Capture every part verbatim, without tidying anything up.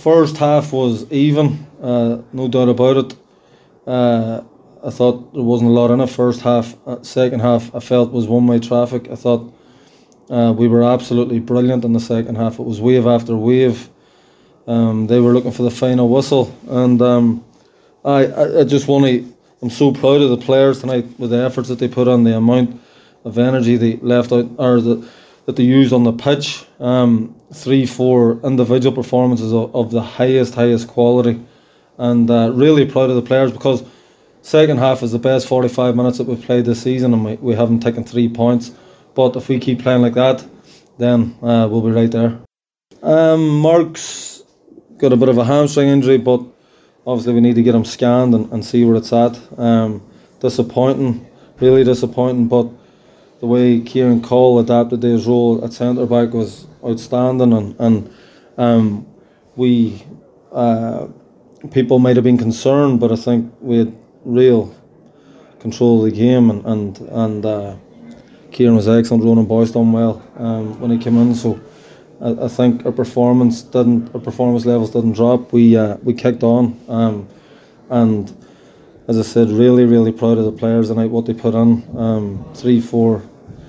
first half was even, uh, no doubt about it. Uh, I thought there wasn't a lot in it. First half, uh, second half, I felt was one-way traffic. I thought uh, we were absolutely brilliant in the second half. It was wave after wave. Um, they were looking for the final whistle, and um, I, I, I just want to. I'm so proud of the players tonight with the efforts that they put on, the amount of energy they left out, or the, that they used on the pitch. Um, three, four individual performances of, of the highest, highest quality, and uh, really proud of the players, because second half is the best forty-five minutes that we've played this season, and we, we haven't taken three points. But if we keep playing like that, then uh, we'll be right there. Um, Mark's got a bit of a hamstring injury, but obviously we need to get him scanned and, and see where it's at. Um, disappointing, really disappointing, but the way Kieran Cole adapted to his role at centre back was outstanding, and, and um, we uh, people might have been concerned, but I think we had real control of the game, and and, and uh, Kieran was excellent. Ronan Boyce done well um, when he came in, so I, I think our performance didn't, our performance levels didn't drop. We uh, we kicked on, um, and as I said, really really proud of the players tonight, what they put in. Um, three, four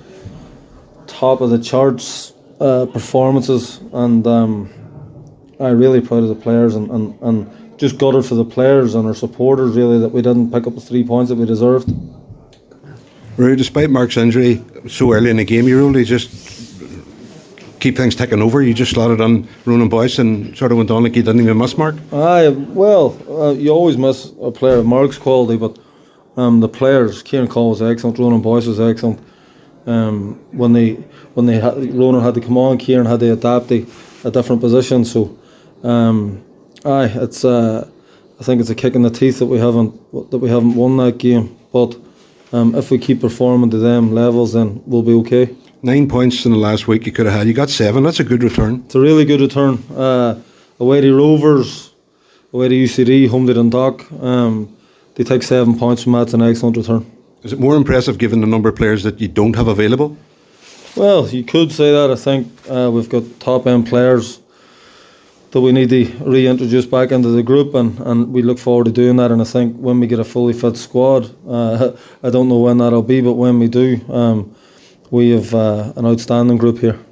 top of the charts uh, performances, and um, I'm really proud of the players, and, and, and just gutted for the players and our supporters really that we didn't pick up the three points that we deserved. Rory, despite Mark's injury so early in the game, you really just keep things ticking over. You just slotted on Ronan Boyce and sort of went on like you didn't even miss Mark. Aye, well, uh, you always miss a player of Mark's quality, but um, the players, Kieran Cole was excellent, Ronan Boyce was excellent. Um, when they when they had, Ronan had to come on, Kieran had to adapt to a different position. So, um, aye, it's uh, I think it's a kick in the teeth that we haven't that we haven't won that game. But um, if we keep performing to them levels, then we'll be okay. Nine points in the last week you could have had. You got seven. That's a good return. It's a really good return. Uh, away to Rovers, away to U C D, home to Dundalk. Um, they take seven points from that. It's an excellent return. Is it more impressive given the number of players that you don't have available? Well, you could say that. I think uh, we've got top end players that we need to reintroduce back into the group, and, and we look forward to doing that. And I think when we get a fully fit squad, uh, I don't know when that'll be, but when we do, um, we have uh, an outstanding group here.